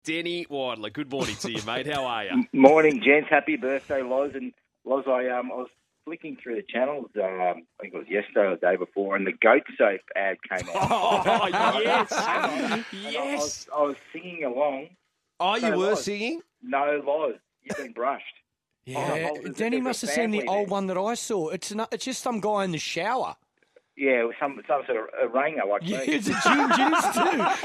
Denny Wadler, good morning to you, mate. How are you? Morning, gents. Happy birthday, Loz. And Loz, I was flicking through the channels, I think it was yesterday or the day before, and the goat soap ad came out. Oh, yes. Yes. I was singing along. Oh, you were Loz, singing? No, Loz, you've been brushed. Yeah, there's Danny a must have seen the family old there. one that I saw. It's just some guy in the shower. Yeah, it was some sort of oranger like Yeah, me. it's a ginger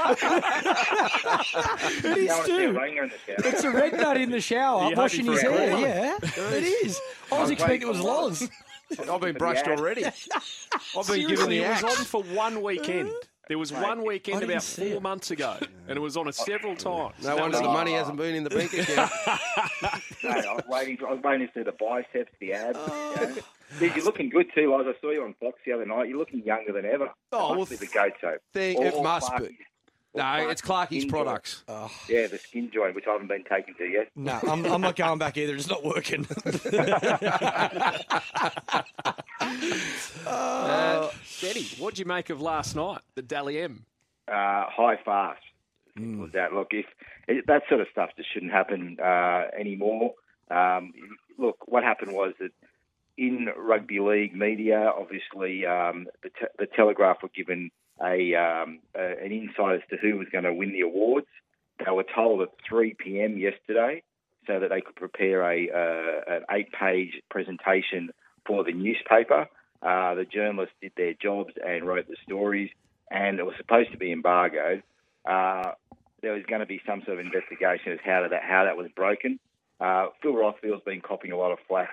too. It You is don't want to see a too. oranger in the shower. It's a red nut in the shower, You're washing hoping his for a hair. call. Yeah, it is. I was expecting it was Loz. I've been brushed Yeah. already. I've been given Seriously, the it was axe. on for one weekend. There was one weekend I didn't about see 4 it. months ago, and it was on several times. No That wonder was the money hasn't been in the bank account. Mate, I was waiting to see the biceps, the abs. Dude, you're looking good too, Loz. I saw you on Fox the other night. You're looking younger than ever. Oh, It must well, be the goat soap. It must Clarky's- be. or No, it's Clarky's skin products. joint. Yeah, the skin joint, which I haven't been taken to yet. No, I'm not going back either. It's not working. Denny, what'd you make of last night, the Dally M? High fast. Simple as that. Look, that sort of stuff just shouldn't happen anymore. Look, what happened was that in rugby league media, obviously, the Telegraph were given an insight as to who was going to win the awards. They were told at 3 p.m. yesterday so that they could prepare an 8-page presentation for the newspaper. The journalists did their jobs and wrote the stories, and it was supposed to be embargoed. There was going to be some sort of investigation as how that was broken. Phil Rothfield's been copying a lot of flack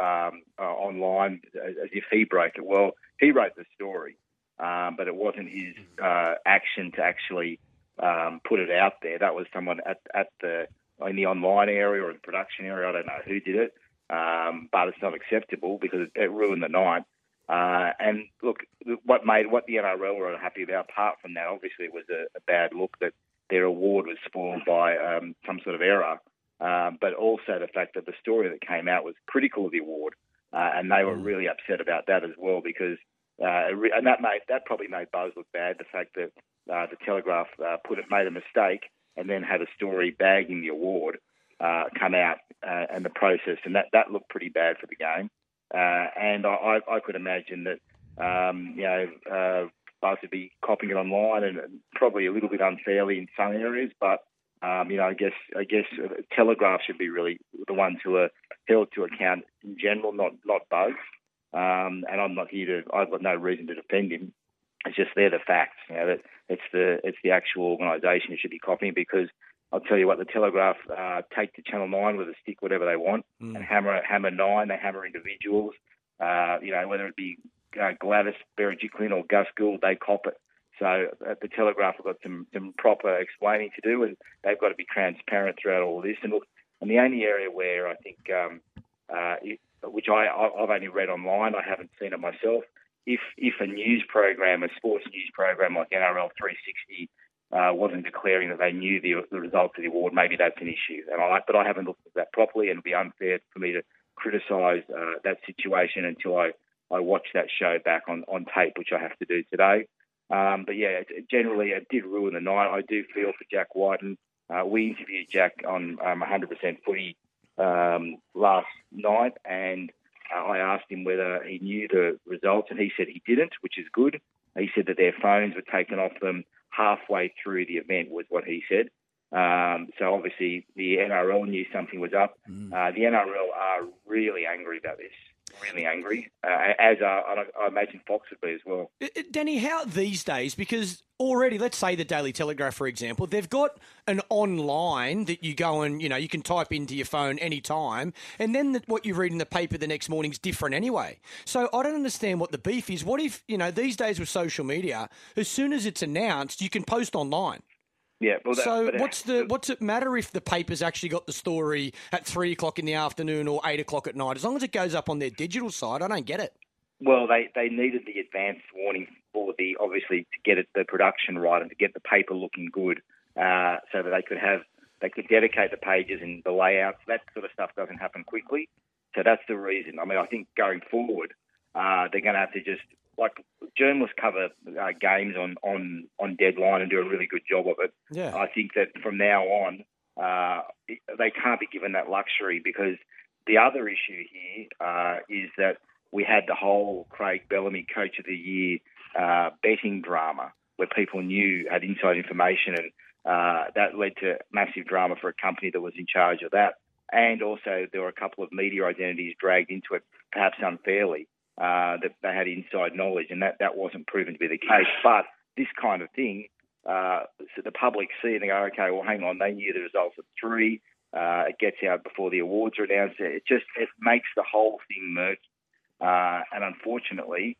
online as if he broke it. Well, he wrote the story, but it wasn't his action to actually put it out there. That was someone in the online area or the production area. I don't know who did it, but it's not acceptable because it ruined the night. And look, what the NRL were unhappy about, apart from that, obviously it was a bad look that their award was spoiled by some sort of error, but also the fact that the story that came out was critical of the award, and they were really upset about that as well because and that probably made Buzz look bad. The fact that the Telegraph made a mistake and then had a story bagging the award come out and the process, and that looked pretty bad for the game. And I could imagine that Buzz would be copying it online and probably a little bit unfairly in some areas, but I guess Telegraph should be really the ones who are held to account in general, not Buzz. And I've got no reason to defend him. It's just they're the facts. That it's the actual organisation who should be copying, because I'll tell you what, the Telegraph take to Channel 9 with a stick whatever they want and hammer 9, they hammer individuals. Whether it be Gladys Berejiklian or Gus Gould, they cop it. So the Telegraph have got some proper explaining to do, and they've got to be transparent throughout all of this. And look, and the only area where I think, which I've only read online, I haven't seen it myself, if a news program, a sports news program like NRL 360, wasn't declaring that they knew the results of the award, maybe that's an issue. But I haven't looked at that properly, and it'd be unfair for me to criticise that situation until I watch that show back on tape, which I have to do today. But yeah, generally it did ruin the night. I do feel for Jack Whiten. We interviewed Jack on 100% Footy last night, and I asked him whether he knew the results, and he said he didn't, which is good. He said that their phones were taken off them halfway through the event, was what he said. So obviously the NRL knew something was up. The NRL are really angry about this. Really angry, as I imagine Fox would be as well. Danny, how these days, because already, let's say the Daily Telegraph, for example, they've got an online that you go and, you can type into your phone anytime, and then what you read in the paper the next morning's different anyway. So I don't understand what the beef is. What if, these days with social media, as soon as it's announced, you can post online? Yeah. Well, what's it matter if the paper's actually got the story at 3:00 in the afternoon or 8:00 at night? As long as it goes up on their digital side, I don't get it. Well, they needed the advance warning for obviously to get the production right and to get the paper looking good, so that they could dedicate the pages and the layouts. That sort of stuff doesn't happen quickly, so that's the reason. I mean, I think going forward, they're going to have to just, like, journalists cover games on deadline and do a really good job of it. Yeah. I think that from now on, they can't be given that luxury, because the other issue here is that we had the whole Craig Bellamy Coach of the Year betting drama, where people had inside information, and that led to massive drama for a company that was in charge of that. And also there were a couple of media identities dragged into it, perhaps unfairly, that they had inside knowledge, and that wasn't proven to be the case. But this kind of thing, so the public see it and they go, okay, well, hang on, they knew the results at 3. It gets out before the awards are announced. It makes the whole thing murky. And unfortunately,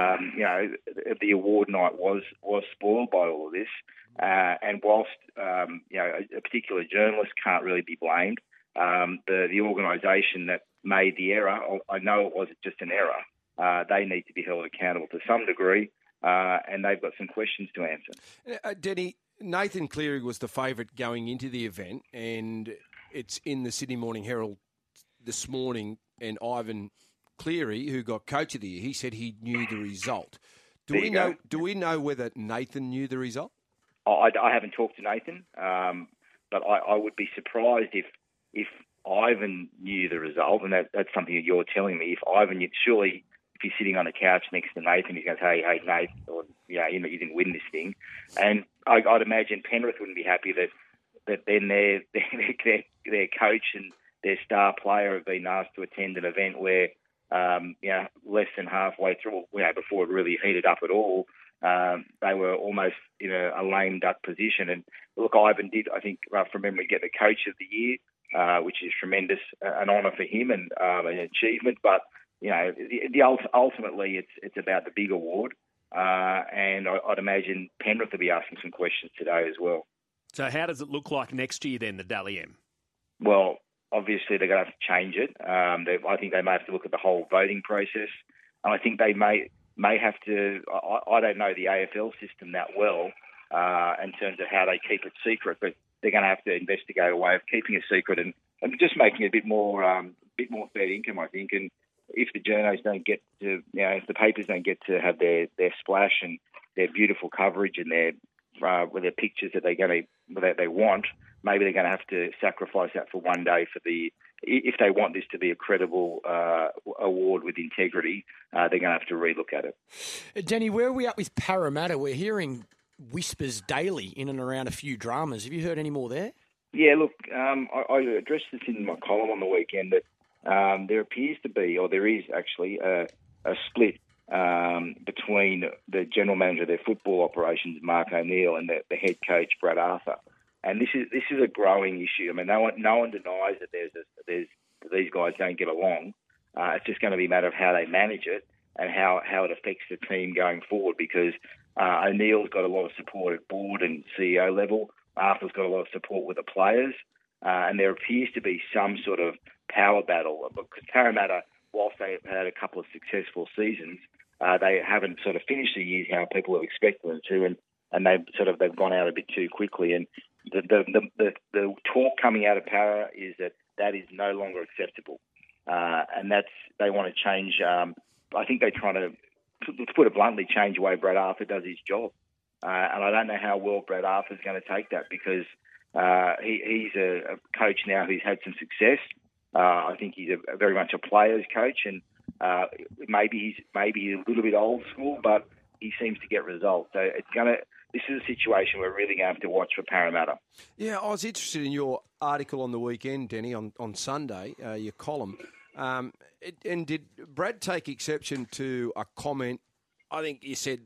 the award night was spoiled by all of this. And whilst, a particular journalist can't really be blamed, the organisation that made the error, I know it wasn't just an error. They need to be held accountable to some degree, and they've got some questions to answer. Denny, Nathan Cleary was the favourite going into the event, and it's in the Sydney Morning Herald this morning, and Ivan Cleary, who got Coach of the Year, he said he knew the result. Do we know whether Nathan knew the result? I haven't talked to Nathan, but I would be surprised if Ivan knew the result, and that's something that you're telling me. If Ivan knew, surely if he's sitting on a couch next to Nathan, he's going to say, hey, Nathan, or, you didn't win this thing. And I'd imagine Penrith wouldn't be happy that then their coach and their star player have been asked to attend an event where, less than halfway through, before it really heated up at all, they were almost in a lame duck position. And look, Ivan did, I think, from memory, get the Coach of the Year, which is tremendous, an honour for him and an achievement. But ultimately, it's about the big award, and I'd imagine Penrith will be asking some questions today as well. So how does it look like next year then, the Dally M? Well, obviously they're going to have to change it. I think they may have to look at the whole voting process, and I think they may have to. I don't know the AFL system that well in terms of how they keep it secret, but they're going to have to investigate a way of keeping it secret and just making it a bit more fair income, I think. And if the journos don't get to, if the papers don't get to have their splash and their beautiful coverage and their pictures that they want, maybe they're going to have to sacrifice that for one day if they want this to be a credible award with integrity, they're going to have to relook at it. Denny, where are we at with Parramatta? We're hearing whispers daily in and around a few dramas. Have you heard any more there? Yeah, look, I addressed this in my column on the weekend that there appears to be, or there is actually, a split between the general manager of their football operations, Mark O'Neill, and the head coach, Brad Arthur. And this is a growing issue. I mean, no one denies that these guys don't get along. It's just going to be a matter of how they manage it and how it affects the team going forward, because O'Neill's got a lot of support at board and CEO level. Arthur's got a lot of support with the players. And there appears to be some sort of power battle, because Parramatta, whilst they've had a couple of successful seasons, they haven't sort of finished the years how people have expected them to, and they've gone out a bit too quickly. And the talk coming out of Para is that is no longer acceptable, and they want to change. I think they're trying to put it bluntly, change the way Brad Arthur does his job, and I don't know how well Brad Arthur's going to take that, because he's a coach now who's had some success. I think he's very much a player's coach, and maybe he's a little bit old school, but he seems to get results. So this is a situation we're really going to have to watch for Parramatta. Yeah, I was interested in your article on the weekend, Denny, on Sunday, your column. And did Brad take exception to a comment? I think you said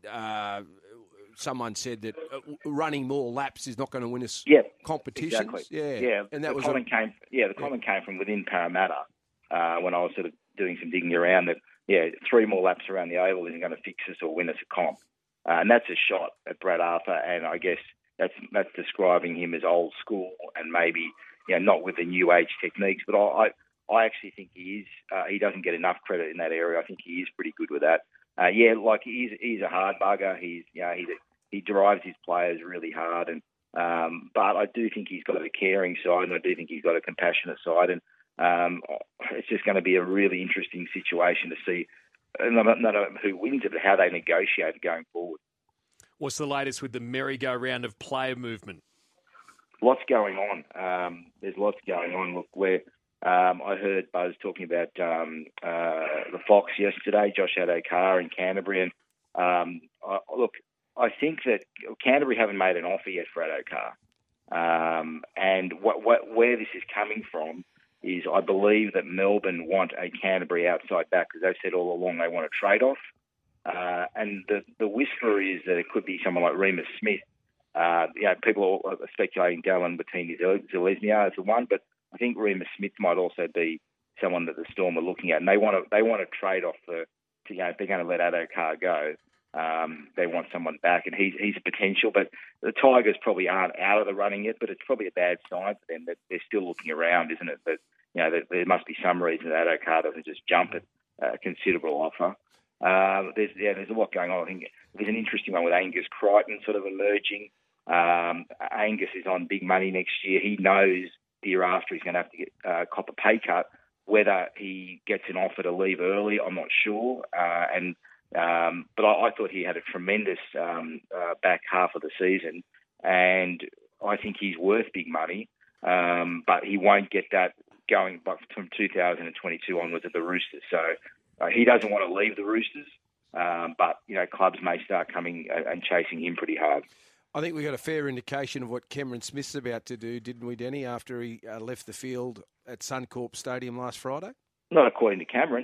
someone said that running more laps is not going to win us competitions. Exactly. Yeah. And that the comment came from within Parramatta when I was sort of doing some digging around that. 3 more laps around the oval isn't going to fix us or win us a comp, and that's a shot at Brad Arthur. And I guess that's describing him as old school and maybe not with the new age techniques. But I actually think he is. He doesn't get enough credit in that area. I think he is pretty good with that. He's a hard bugger. He drives his players really hard, and but I do think he's got a caring side, and I do think he's got a compassionate side, and it's just going to be a really interesting situation to see not who wins it, but how they negotiate going forward. What's the latest with the merry-go-round of player movement? lots going on. There's lots going on. Look, I heard Buzz talking about the Fox yesterday, Josh Addo-Carr in Canterbury, and I think that Canterbury haven't made an offer yet for Addo-Carr. And where this is coming from is I believe that Melbourne want a Canterbury outside back because they've said all along they want a trade-off. And the whisper is that it could be someone like Remus Smith. People are speculating Dallin Betini-Zelezniak as the one, but I think Remus Smith might also be someone that the Storm are looking at. And they want a trade-off if they're going to let Addo-Carr go. They want someone back, and he's a potential. But the Tigers probably aren't out of the running yet, but it's probably a bad sign for them that they're still looking around, isn't it? But there must be some reason that Addo-Carr doesn't just jump at a considerable offer. There's a lot going on. I think there's an interesting one with Angus Crichton sort of emerging. Angus is on big money next year. He knows the year after he's going to have to get cop a pay cut. Whether he gets an offer to leave early, I'm not sure. But I thought he had a tremendous back half of the season, and I think he's worth big money. But he won't get that going from 2022 onwards at the Roosters. So he doesn't want to leave the Roosters, but clubs may start coming and chasing him pretty hard. I think we got a fair indication of what Cameron Smith's about to do, didn't we, Denny, after he left the field at Suncorp Stadium last Friday? Not according to Cameron.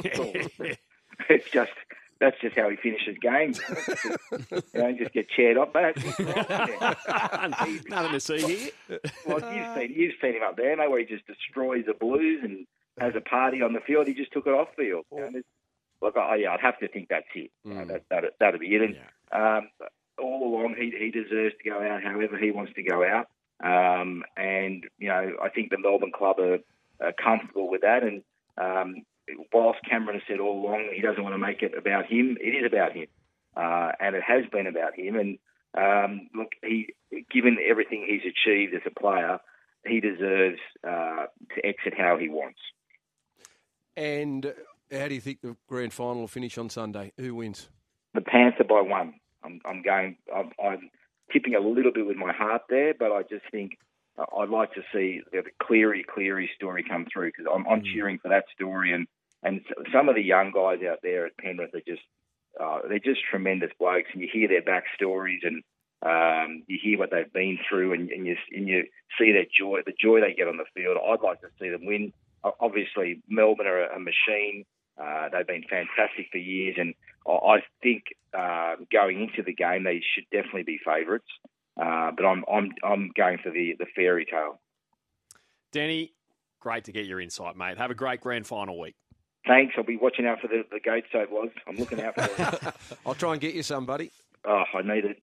That's just how he finishes games. Just get chaired up. Nothing to see here. Well, you've seen him up there, mate, where he just destroys the Blues and has a party on the field. He just took it off field. I'd have to think that's it. That'd be it. And all along, he deserves to go out however he wants to go out. And I think the Melbourne club are comfortable with that. And whilst Cameron has said all along he doesn't want to make it about him, it is about him. And it has been about him. And given everything he's achieved as a player, he deserves to exit how he wants. And how do you think the grand final will finish on Sunday? Who wins? The Panther by 1. I'm tipping a little bit with my heart there, but I just think I'd like to see the Cleary story come through because I'm cheering for that story. And some of the young guys out there at Penrith are they're just tremendous blokes, and you hear their backstories and you hear what they've been through, and you see their joy, the joy they get on the field. I'd like to see them win. Obviously, Melbourne are a machine. They've been fantastic for years, and I think going into the game they should definitely be favourites. But I'm going for the fairy tale. Denny, great to get your insight, mate. Have a great grand final week. Thanks. I'll be watching out for the goat soap, was. I'm looking out for it. I'll try and get you some, buddy. Oh, I need it.